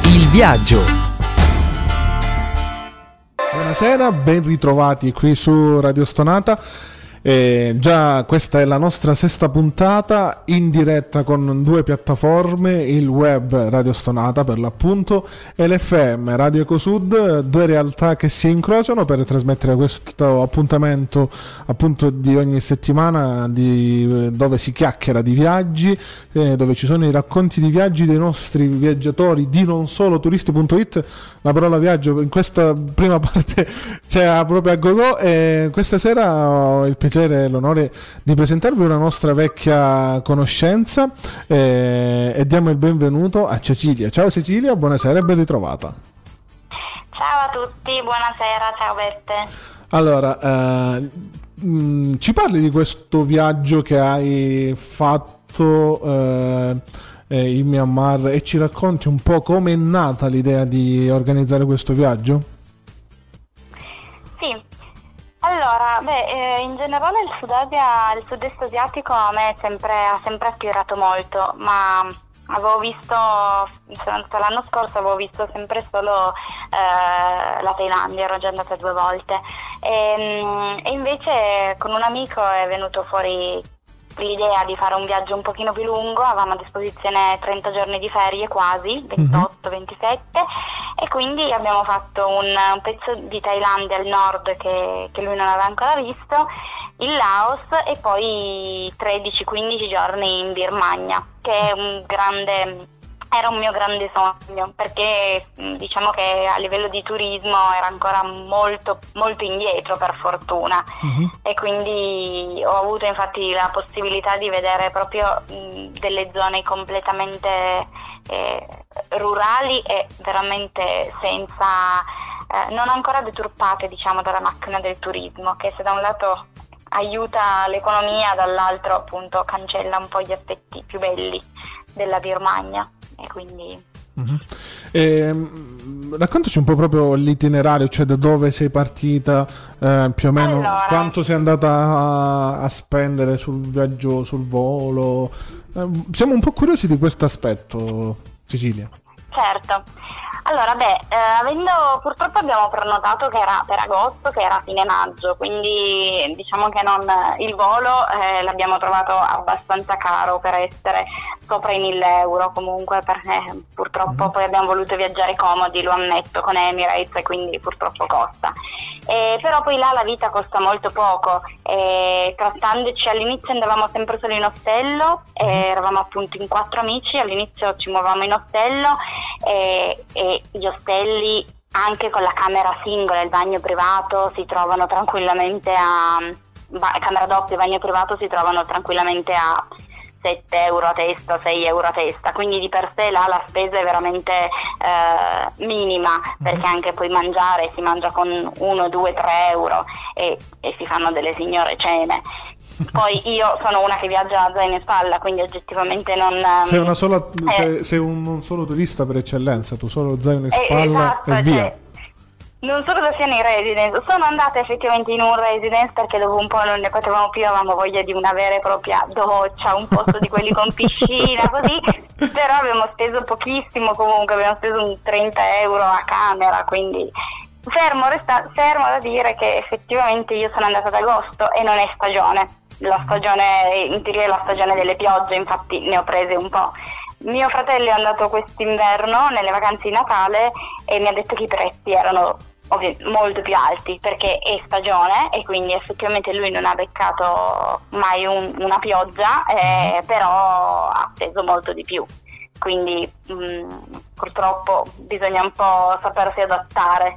Il viaggio. Buonasera, ben ritrovati qui su Radio Stonata. Già questa è la nostra sesta puntata in diretta con due piattaforme, il web Radio Stonata per l'appunto e l'FM Radio Ecosud, due realtà che si incrociano per trasmettere questo appuntamento appunto di ogni settimana dove si chiacchiera di viaggi, dove ci sono i racconti di viaggi dei nostri viaggiatori di non solo turisti.it. La parola viaggio in questa prima parte c'è proprio a go-go, e questa sera ho il piacere e l'onore di presentarvi una nostra vecchia conoscenza e diamo il benvenuto a Cecilia. Ciao Cecilia, buonasera e ben ritrovata. Ciao a tutti, buonasera, ciao Bette. Allora, ci parli di questo viaggio che hai fatto in Myanmar e ci racconti un po' come è nata l'idea di organizzare questo viaggio? Sì. Allora, in generale il sud-est asiatico a me ha sempre attirato molto, ma avevo visto, sono andata l'anno scorso, avevo visto sempre solo la Thailandia, ero già andata 2 volte e invece con un amico è venuto fuori l'idea di fare un viaggio un pochino più lungo. Avevamo a disposizione 30 giorni di ferie quasi, 28-27, e quindi abbiamo fatto un pezzo di Thailandia al nord che lui non aveva ancora visto, il Laos, e poi 13-15 giorni in Birmania, che è era un mio grande sogno, perché diciamo che a livello di turismo era ancora molto, molto indietro, per fortuna, e quindi ho avuto infatti la possibilità di vedere proprio delle zone completamente rurali e veramente non ancora deturpate, diciamo, dalla macchina del turismo, che se da un lato aiuta l'economia, dall'altro appunto cancella un po' gli aspetti più belli della Birmania. E quindi raccontaci un po' proprio l'itinerario, cioè da dove sei partita, più o meno quanto sei andata a spendere sul viaggio, sul volo. Siamo un po' curiosi di questo aspetto, Cecilia. Certo. Allora, purtroppo abbiamo prenotato che era per agosto, che era fine maggio, quindi diciamo che il volo l'abbiamo trovato abbastanza caro per essere sopra i 1.000 euro comunque, perché purtroppo poi abbiamo voluto viaggiare comodi, lo ammetto, con Emirates, e quindi purtroppo costa. Però poi là la vita costa molto poco, trattandoci all'inizio andavamo sempre solo in ostello, eravamo appunto in 4 amici, all'inizio ci muovevamo in ostello e gli ostelli anche con la camera singola e il bagno privato si trovano tranquillamente camera doppia e bagno privato si trovano tranquillamente a 7 euro a testa, 6 euro a testa, quindi di per sé là la spesa è veramente minima, perché anche poi si mangia con 1, 2, 3 euro e si fanno delle signore cene. Poi io sono una che viaggia a zaino in spalla, quindi oggettivamente non... Sei un solo turista per eccellenza, tu solo zaino in spalla esatto, e via. Cioè, non solo da sia nei residence, sono andata effettivamente in un residence perché dopo un po' non ne potevamo più, avevamo voglia di una vera e propria doccia, un posto di quelli con piscina, così, però abbiamo speso pochissimo comunque, abbiamo speso un 30 euro a camera, quindi... Fermo da dire che effettivamente io sono andata ad agosto e non è stagione. La stagione, in teoria, è la stagione delle piogge, infatti ne ho prese un po'. Mio fratello è andato quest'inverno nelle vacanze di Natale e mi ha detto che i prezzi erano molto più alti perché è stagione, e quindi effettivamente lui non ha beccato mai una pioggia, però ha speso molto di più. Quindi purtroppo bisogna un po' sapersi adattare.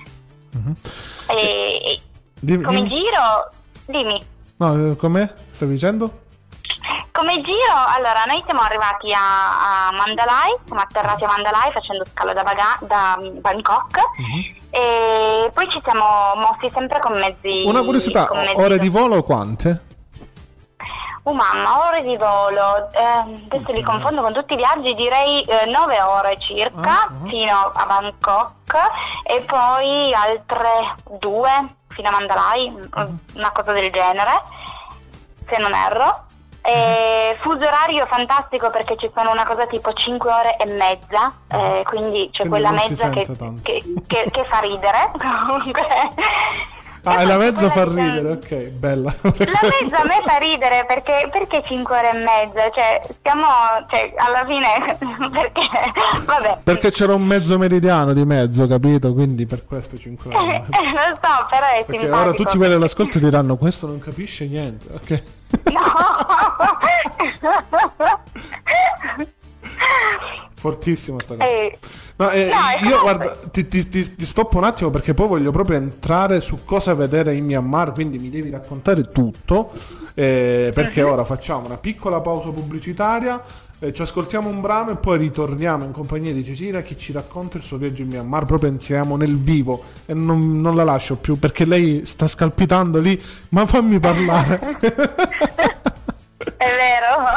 Come giro, dimmi. No, com'è? Stavi dicendo? Come giro, allora noi siamo arrivati a Mandalay, siamo atterrati a Mandalay facendo scalo da Bangkok, e poi ci siamo mossi sempre con mezzi. Una curiosità, ore di volo quante? Mamma, ore di volo, adesso li confondo con tutti i viaggi, direi 9 ore circa fino a Bangkok, e poi altre 2 fino a Mandalay, una cosa del genere, se non erro. Fuso orario fantastico perché ci sono una cosa tipo 5 ore e mezza, quindi c'è quella mezza che fa ridere. Comunque. E la mezza fa ridere, ok, bella. La mezza a me fa ridere perché 5 ore e mezza, cioè alla fine vabbè. Perché c'era un mezzo meridiano di mezzo, capito? Quindi per questo 5 ore e mezza. Lo so, però è perché simpatico. Ora tutti quelli all'ascolto diranno questo non capisce niente, ok? No. Fortissima sta cosa. Io guarda, ti stoppo un attimo perché poi voglio proprio entrare su cosa vedere in Myanmar, quindi mi devi raccontare tutto, perché ora facciamo una piccola pausa pubblicitaria, ci ascoltiamo un brano e poi ritorniamo in compagnia di Cecilia che ci racconta il suo viaggio in Myanmar, proprio entriamo nel vivo e non la lascio più perché lei sta scalpitando lì, ma fammi parlare. È vero.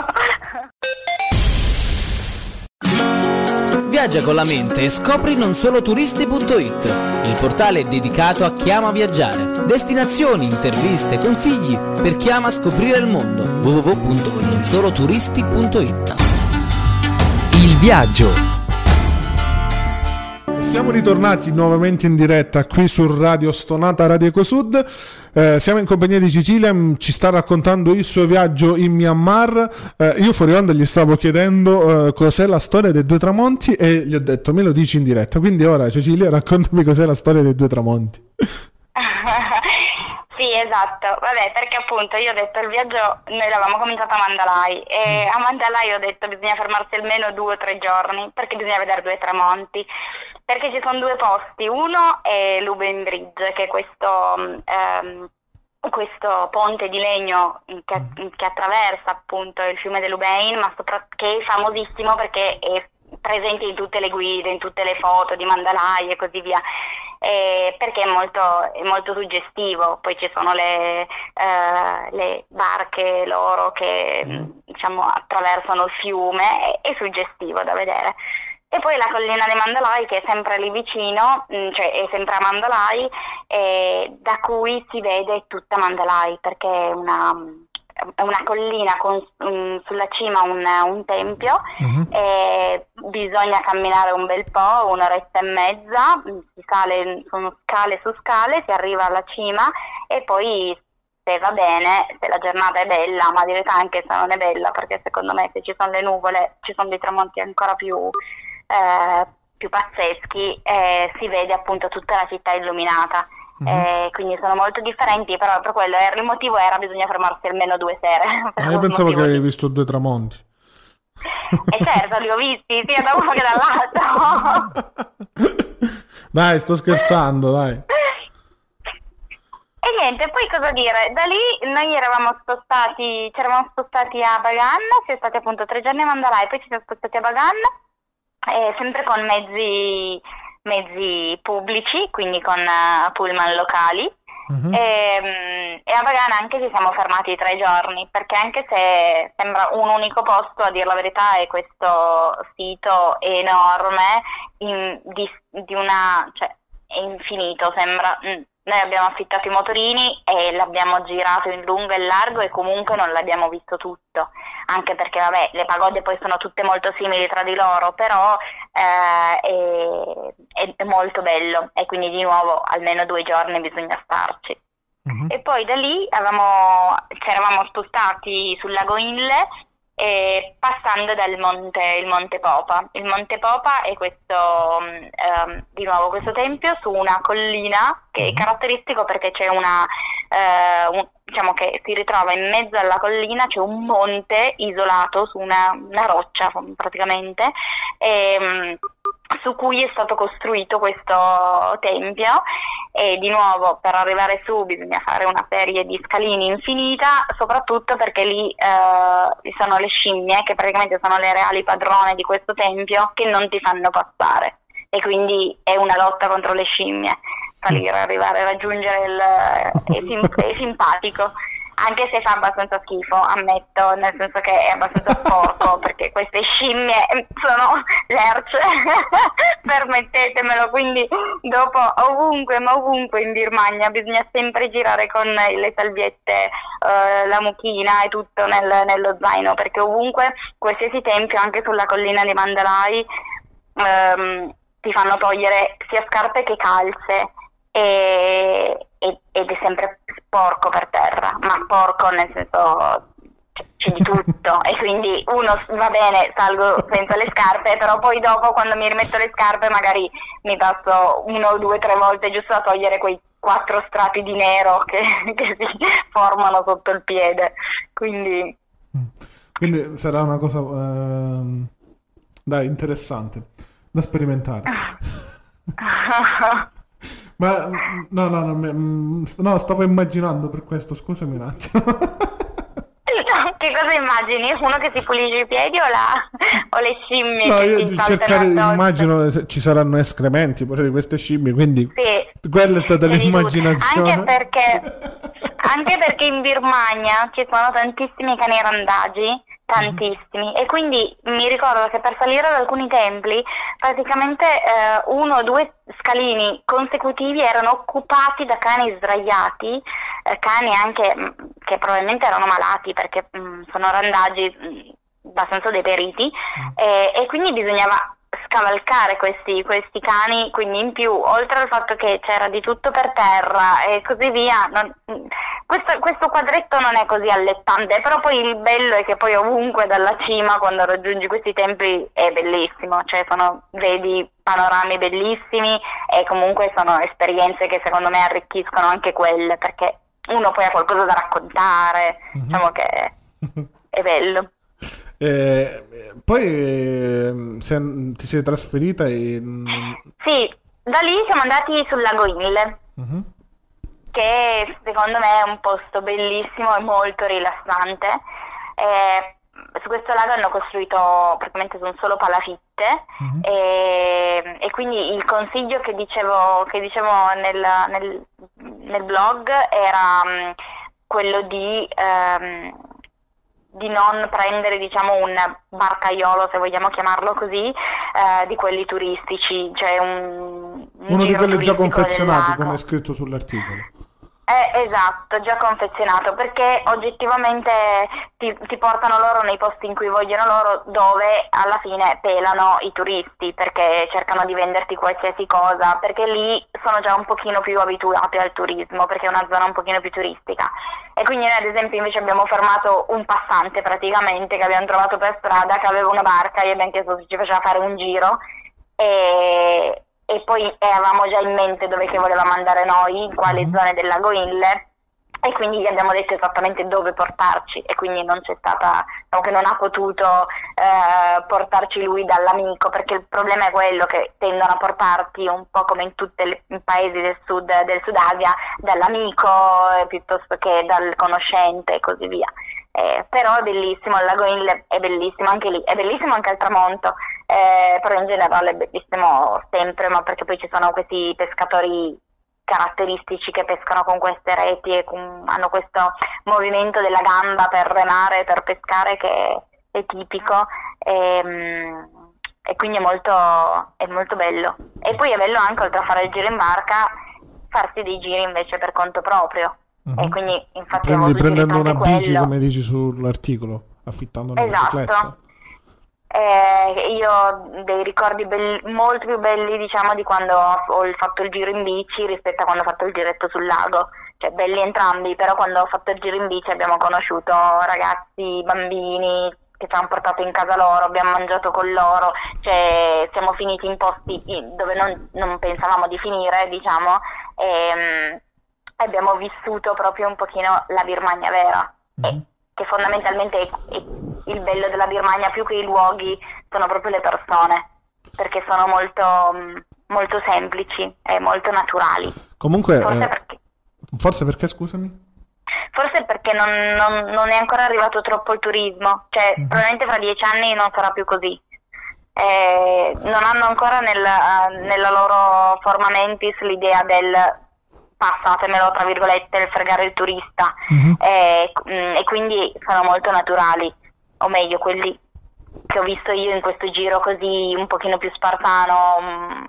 Viaggia con la mente e scopri nonsoloturisti.it, il portale dedicato a chi ama viaggiare. Destinazioni, interviste, consigli per chi ama scoprire il mondo. www.nonsoloturisti.it. Il viaggio. Siamo ritornati nuovamente in diretta qui su Radio Stonata Radio Ecosud. Siamo in compagnia di Cecilia, ci sta raccontando il suo viaggio in Myanmar. Io fuori onda gli stavo chiedendo cos'è la storia dei due tramonti e gli ho detto me lo dici in diretta. Quindi ora Cecilia raccontami cos'è la storia dei due tramonti. Sì, esatto, vabbè, perché appunto io ho detto il viaggio, noi l'avevamo cominciato a Mandalay e a Mandalay ho detto bisogna fermarsi almeno 2 o 3 giorni perché bisogna vedere 2 tramonti, perché ci sono 2 posti, uno è Luben Bridge, che è questo ponte di legno che attraversa appunto il fiume dell'Ubain, ma che è famosissimo perché è presente in tutte le guide, in tutte le foto di Mandalay e così via. Perché è molto suggestivo. Poi ci sono le barche loro che diciamo attraversano il fiume, è suggestivo da vedere. E poi la collina di Mandalay, che è sempre lì vicino, cioè è sempre a Mandalay, da cui si vede tutta Mandalay, perché è una collina con sulla cima un tempio, e bisogna camminare un bel po', 1 oretta e mezza, si sale, sono scale su scale, si arriva alla cima e poi se va bene, se la giornata è bella, ma di verità anche se non è bella, perché secondo me se ci sono le nuvole ci sono dei tramonti ancora più pazzeschi, si vede appunto tutta la città illuminata. Quindi sono molto differenti, però per quello il motivo era bisogna fermarsi almeno 2 sere. Io pensavo che avevi visto 2 tramonti. E certo, li ho visti sia da uno che dall'altro. Dai, sto scherzando, dai. E niente, poi cosa dire, da lì noi ci eravamo spostati a Bagan, siamo stati appunto 3 giorni a Mandalay, poi ci siamo spostati a Bagan, sempre con mezzi pubblici, quindi con pullman locali. E a Bagan anche ci siamo fermati 3 giorni, perché anche se sembra un unico posto, a dire la verità è questo sito enorme, cioè è infinito, sembra. Noi abbiamo affittato i motorini e l'abbiamo girato in lungo e in largo e comunque non l'abbiamo visto tutto, anche perché vabbè, le pagode poi sono tutte molto simili tra di loro, però è molto bello e quindi di nuovo almeno 2 giorni bisogna starci. E poi da lì ci eravamo spostati sul lago Inle, passando il Monte Popa. Il Monte Popa è questo, di nuovo questo tempio su una collina che è caratteristico perché c'è diciamo che si ritrova in mezzo alla collina, c'è un monte isolato su una roccia praticamente, su cui è stato costruito questo tempio. E di nuovo per arrivare su bisogna fare una serie di scalini infinita, soprattutto perché lì ci sono le scimmie che praticamente sono le reali padrone di questo tempio, che non ti fanno passare, e quindi è una lotta contro le scimmie. Salire, arrivare a raggiungere è simpatico. anche se fa abbastanza schifo, ammetto, nel senso che è abbastanza sporco, perché queste scimmie sono lerce, permettetemelo, quindi dopo ovunque, ma ovunque in Birmania bisogna sempre girare con le salviette, la mucchina e tutto nello zaino, perché ovunque, qualsiasi tempio, anche sulla collina di Mandalay, ti fanno togliere sia scarpe che calze ed è sempre sporco per terra, ma sporco nel senso c'è di tutto e quindi uno va bene, salgo senza le scarpe, però poi dopo quando mi rimetto le scarpe magari mi passo 1, 2, 3 volte giusto a togliere quei 4 strati di nero che si formano sotto il piede, quindi sarà una cosa dai, interessante da sperimentare. Ma no, stavo immaginando per questo, scusami un attimo. Che cosa immagini? Uno che si pulisce i piedi o le scimmie? No, che io si di saltano cercare, addosso? immagino ci saranno escrementi pure di queste scimmie, quindi Sì, quella è stata c'è di tutto. l'immaginazione. Anche perché in Birmania ci sono tantissimi cani randagi, tantissimi, e quindi mi ricordo che per salire ad alcuni templi praticamente 1 o 2 scalini consecutivi erano occupati da cani sdraiati, cani anche che probabilmente erano malati perché sono randagi abbastanza deperiti, e quindi bisognava scavalcare questi cani, quindi in più, oltre al fatto che c'era di tutto per terra e così via, questo quadretto non è così allettante, però poi il bello è che poi ovunque dalla cima, quando raggiungi questi templi, è bellissimo, cioè vedi panorami bellissimi e comunque sono esperienze che secondo me arricchiscono anche quelle, perché uno poi ha qualcosa da raccontare, diciamo che è bello. Poi ti sei trasferita in... Sì, da lì siamo andati sul lago Inle, che secondo me è un posto bellissimo e molto rilassante. Su questo lago hanno costruito praticamente su un solo palafitte, e quindi il consiglio che dicevo nel blog era quello di non prendere, diciamo, un barcaiolo, se vogliamo chiamarlo così, di quelli turistici, cioè uno di quelli già confezionati, come è scritto sull'articolo. Esatto, già confezionato, perché oggettivamente ti portano loro nei posti in cui vogliono loro, dove alla fine pelano i turisti, perché cercano di venderti qualsiasi cosa, perché lì sono già un pochino più abituati al turismo, perché è una zona un pochino più turistica. E quindi noi ad esempio invece abbiamo fermato un passante praticamente che abbiamo trovato per strada, che aveva una barca, e abbiamo chiesto se ci faceva fare un giro, e poi avevamo già in mente dove che volevamo andare noi, in quali zone del lago Inle, e quindi gli abbiamo detto esattamente dove portarci, e quindi non c'è stata, diciamo che non ha potuto portarci lui dall'amico, perché il problema è quello che tendono a portarti un po' come in tutti i paesi del Sud Asia, dall'amico piuttosto che dal conoscente e così via. Però è bellissimo, il lago Inle è bellissimo anche lì, è bellissimo anche al tramonto, però in generale è bellissimo sempre, ma perché poi ci sono questi pescatori caratteristici che pescano con queste reti e hanno questo movimento della gamba per remare, per pescare, che è tipico, e quindi è molto bello. E poi è bello anche, oltre a fare il giro in barca, farsi dei giri invece per conto proprio. E quindi infatti prendendo una bici, come dici sull'articolo, affittando una bicicletta. Io ho dei ricordi molto più belli, diciamo, di quando ho fatto il giro in bici rispetto a quando ho fatto il giretto sul lago, cioè belli entrambi, però quando ho fatto il giro in bici abbiamo conosciuto ragazzi, bambini che ci hanno portato in casa loro, abbiamo mangiato con loro, cioè siamo finiti in posti dove non pensavamo di finire, diciamo, e abbiamo vissuto proprio un pochino la Birmania vera, che fondamentalmente è il bello della Birmania, più che i luoghi, sono proprio le persone, perché sono molto, molto semplici e molto naturali. Comunque, forse perché, scusami? Forse perché non è ancora arrivato troppo il turismo, cioè probabilmente fra 10 anni non sarà più così. Non hanno ancora nella loro forma mentis l'idea del passatemelo tra virgolette, il fregare il turista, e quindi sono molto naturali, o meglio quelli che ho visto io in questo giro così un pochino più spartano,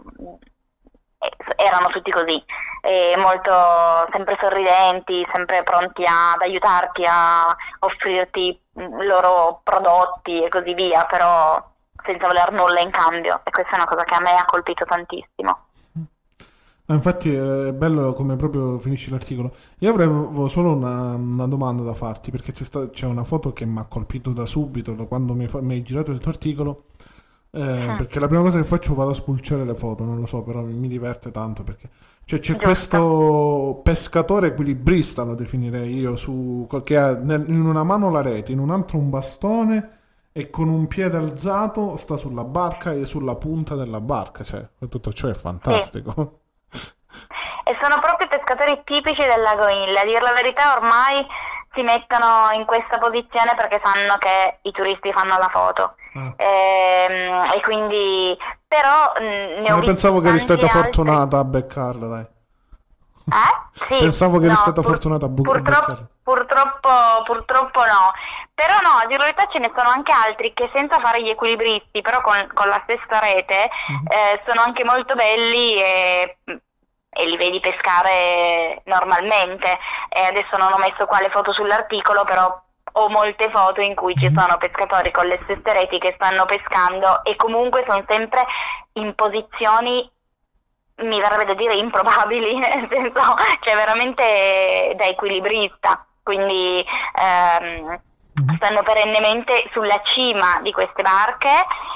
erano tutti così, molto sempre sorridenti, sempre pronti ad aiutarti, a offrirti loro prodotti e così via, però senza voler nulla in cambio, e questa è una cosa che a me ha colpito tantissimo. Infatti è bello come proprio finisce l'articolo. Io avrei solo una domanda da farti, perché c'è una foto che mi ha colpito da subito, da quando mi hai girato il tuo articolo, perché la prima cosa che faccio vado a spulciare le foto, non lo so, però mi diverte tanto, perché c'è Giusto. questo pescatore equilibrista, lo definirei io, che ha in una mano la rete, in un altro un bastone, e con un piede alzato sta sulla barca e sulla punta della barca, cioè tutto ciò è fantastico. E sono proprio pescatori tipici del lago Inle, a dir la verità ormai si mettono in questa posizione perché sanno che i turisti fanno la foto, e quindi però ne ho visti pensavo che eri tanti stata altri. fortunata a beccarlo, dai. Sì, Pensavo che eri no, stata fortunata a beccarlo. purtroppo no, però no, a dire la verità ce ne sono anche altri che senza fare gli equilibristi, però con la stessa rete, sono anche molto belli e li vedi pescare normalmente. E adesso non ho messo qua le foto sull'articolo, però ho molte foto in cui ci sono pescatori con le stesse reti che stanno pescando e comunque sono sempre in posizioni, mi verrebbe da dire, improbabili, nel senso, cioè veramente da equilibrista, quindi stanno perennemente sulla cima di queste barche,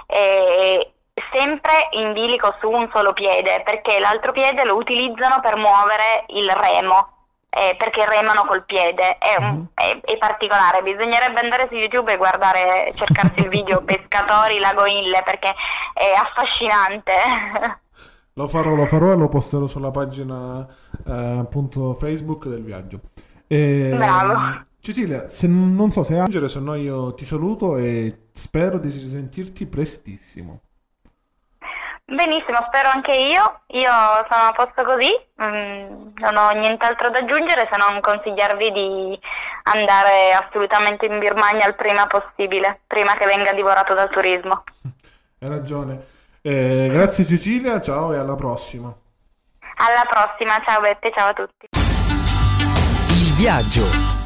e sempre in bilico su un solo piede, perché l'altro piede lo utilizzano per muovere il remo, perché remano col piede. È particolare, bisognerebbe andare su YouTube e guardare, cercarsi il video Pescatori Lago Inle, perché è affascinante. Lo farò e lo posterò sulla pagina appunto Facebook del viaggio. Bravo. Cecilia, non so se hai da aggiungere, se no io ti saluto e spero di risentirti prestissimo. Benissimo, spero anche io. Io sono a posto così, non ho nient'altro da aggiungere se non consigliarvi di andare assolutamente in Birmania il prima possibile, prima che venga divorato dal turismo. Hai ragione. Grazie Cecilia, ciao e alla prossima. Alla prossima, ciao Beppe, ciao a tutti. Il viaggio.